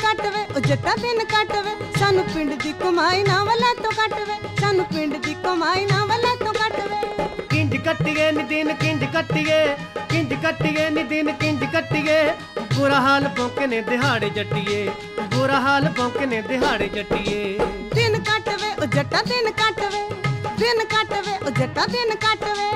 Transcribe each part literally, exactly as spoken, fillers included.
ਕੱਟ ਵੇ ਉਹ ਜੱਟਾ ਦਿਨ ਕੱਟ ਵੇ ਸਾਨੂੰ ਪਿੰਡ ਦੀ ਕਮਾਈ ਨਾ ਵਲੇ ਤੋਂ ਕੱਟ ਵੇ ਸਾਨੂੰ ਪਿੰਡ ਦੀ ਕਮਾਈ ਨਾ ਵਲੇ ਤੋਂ ਕੱਟ ਵੇ ਕਿੰਜ ਕੱਟੀਏ ਨੀ ਦਿਨ ਕਿੰਜ ਕੱਟੀਏ ਕਿੰਜ ਕੱਟੀਏ ਨੀ ਦਿਨ ਕਿੰਜ ਕੱਟੀਏ ਬੁਰਾ ਹਾਲ ਭੌਂਕੇ ਨੇ ਦਿਹਾੜੇ ਜੱਟੀਏ ਬੁਰਾ ਹਾਲ ਭੌਂਕੇ ਨੇ ਦਿਹਾੜੇ ਜੱਟੀਏ ਦਿਨ ਕੱਟ ਵੇ ਉਹ ਜੱਟਾ ਦਿਨ ਕੱਟ ਵੇ ਦਿਨ ਕੱਟ ਵੇ ਉਹ ਜੱਟਾ ਦਿਨ ਕੱਟ ਵੇ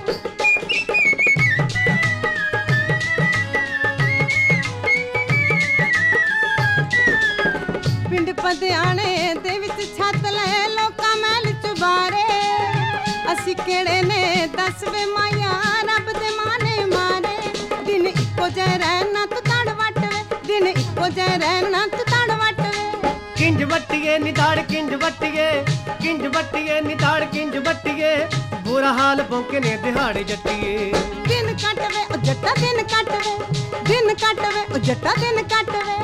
ਪਿੰਡ ਪਧਿਆਣੇ ਦੇ ਵਿੱਚ ਛੱਤ ਲੈ ਲੋਕਾਂ ਮਹਿਲ ਚੁਬਾਰੇ ਅਸੀਂ ਕਿਹੜੇ ਨੇ ਦੱਸ ਵੇ ਮਾਇਆ ਰੱਬ ਦੇ ਮਾਨੇ ਮਾਰੇ ਦਿਨ ਇੱਕੋ ਜਿਹੇ ਰਹਿਣਾ ਤੂੰ ਤੜ ਵੱਟ ਵੇ ਦਿਨ ਇੱਕੋ ਜਿਹੇ ਰਹਿਣਾ ਤੂੰ ਤੜ ਵੱਟ ਵੇ ਕਿੰਜ ਵੱਟੀਏ ਨੀ ਦਾੜ ਕਿੰਜ ਵੱਟੀਏ ਕਿੰਜ ਵੱਟੀਏ ਨੀ ਦਾੜ ਕਿੰਜ ਵੱਟੀਏ ਬੁਰਾ ਹਾਲ ਭੌਂਕੇ ਨੇ ਦਿਹਾੜੇ ਜੱਟੀਏ ਦਿਨ ਕੱਟ ਵੇ ਉਹ ਜੱਟਾ ਦਿਨ ਕੱਟ ਵੇ ਦਿਨ ਕੱਟ ਵੇ ਉਹ ਜੱਟਾ ਦਿਨ ਕੱਟ ਵੇ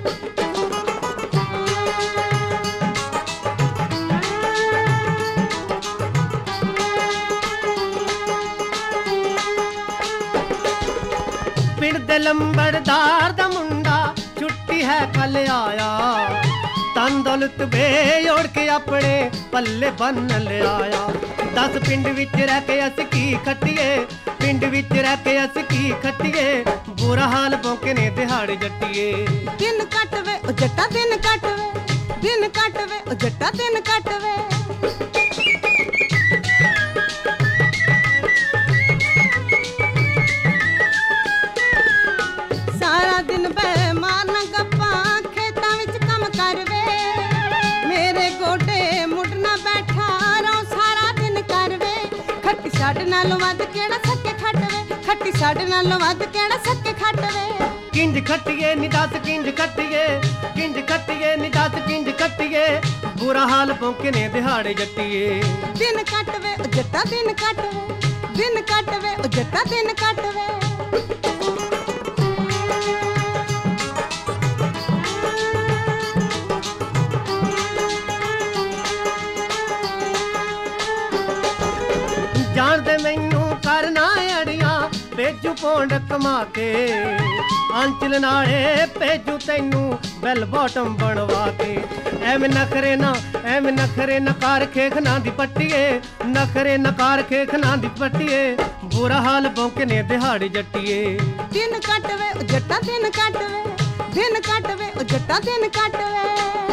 ਪਿੰਡ ਦੇ ਲੰਬੜਦਾਰ ਦਾ ਮੁੰਡਾ ਛੁੱਟੀ ਹੈ ਕੱਲ ਆਇਆ ਤਨ ਦੌਲਤ ਵੇੜ ਕੇ ਆਪਣੇ ਪੱਲੇ ਬੰਨ ਲਿਆਇਆ ਦਸ ਪਿੰਡ ਵਿੱਚ ਰਹਿ ਕੇ ਅਸੀਂ ਕੀ ਖੱਟੀਏ ਪਿੰਡ ਵਿੱਚ ਰਹਿ ਕੇ ਅਸੀਂ ਕੀ ਖੱਟੀਏ ਬੁਰਾ ਹਾਲ ਭੌਂਕੇ ਨੇ ਦਿਹਾੜੇ ਜੱਟੀਏ ਦਿਨ ਕੱਟ ਵੇ ਉਹ ਜੱਟਾ ਦਿਨ ਕੱਟ ਵੇ ਦਿਨ ਕੱਟ ਵੇ ਉਹ ਜੱਟਾ ਦਿਨ ਕੱਟ ਵੇ ਸਾਰਾ ਦਿਨ ਬਹਿ ਮਾਰਨਾ ਗੱਪਾਂ ਖੇਤਾਂ ਵਿੱਚ ਕੰਮ ਕਰ ਵੇ ਮੇਰੇ ਗੋਡੇ ਮੁੱਢਣਾ ਬੈਠਾ ਰੋ ਸਾਰਾ ਦਿਨ ਕਰ ਵੇ ਖੱਟੀ ਛੱਡ ਨਾਲੋਂ ਵੱਧ ਕਿਹੜਾ ਸੱਕੇ ਖੱਟ ਵੇ ਖੱਟੀ ਛੱਡ ਨਾਲੋਂ ਵੱਧ ਕਿਹੜਾ ਸੱਕੇ ਖੱਟ ਵੇ ਕਿੰਜ ਖੱਟੀਏ ਨੀ ਦੱਸ ਕਿੰਜ ਖੱਟੀਏ ਕਿੰਜ ਖੱਟੀਏ ਨੀ ਦੱਸ ਕਿੰਜ ਖੱਟੀਏ ਬੁਰਾ ਹਾਲ ਭੌਂਕੇ ਨੇ ਦਿਹਾੜੇ ਜੱਟੀਏ ਦਿਨ ਕੱਟ ਵੇ ਉਹ ਜੱਟਾ ਦਿਨ ਕੱਟ ਵੇ ਦਿਨ ਕੱਟ ਵੇ ਉਹ ਜੱਟਾ ਦਿਨ ਕੱਟ ਵੇ ਜਾਣਦੇ ਮੈਨੂੰ ਕਰਨਾ ਅੜੀਆਂ ਭੇਜੂ ਪੌਂਡ ਕਮਾ ਕੇ ਅੰਚਲ ਨਾਲੇ ਭੇਜੂ ਤੈਨੂੰ ਬੈਲ ਬਾਟਮ ਬਣਵਾ ਕੇ ਐਵੇਂ ਨਖਰੇ ਨਾ ਐਵੇਂ ਨਖਰੇ ਨਕਾਰ ਖੇਖਣਾ ਦੀ ਪੱਟੀਏ ਨਖਰੇ ਨਕਾਰ ਖੇਖਣਾ ਦੀ ਪੱਟੀਏ ਬੁਰਾ ਹਾਲ ਭੌਂਕੇ ਨੇ ਦਿਹਾੜੀ ਜੱਟੀਏ ਦਿਨ ਕੱਟ ਵੇ ਉਹ ਜੱਟਾ ਦਿਨ ਕੱਟ ਵੇ ਦਿਨ ਕੱਟ ਵੇ ਉਹ ਜੱਟਾ ਦਿਨ ਕੱਟ ਵੇ